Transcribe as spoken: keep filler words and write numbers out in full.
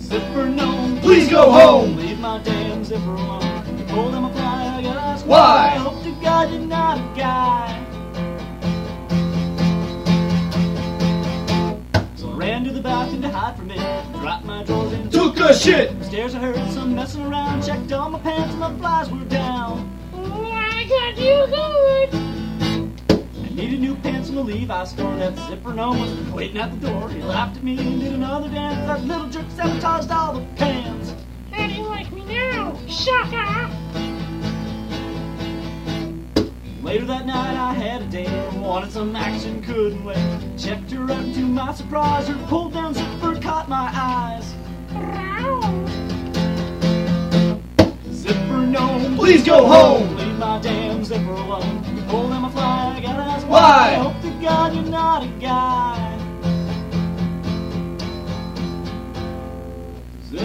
Zipper gnome, Please go home. Leave my damn zipper alone. You pulled him a fly, I gotta ask Why? I hope to God you're not a guy. So I ran to the bathroom to hide from it. Dropped my drawers in. Took a shit. Upstairs I heard some messing around. Checked on my pants and the flies were down. Oh, I got you good. I needed new pants from the Levi store. That zipper gnome was waiting at the door. He laughed at me and did another dance. That little jerk sabotaged all the pans. How do you like me now, sucker? Later that night I had a date. Wanted some action, couldn't wait. Checked her out and to my surprise, her pulled down zipper caught my eyes. Zipper gnome, Please go home. Leave my damn zipper alone. You pulled down my fly, I gotta ask Why? I hope to God you're not a guy.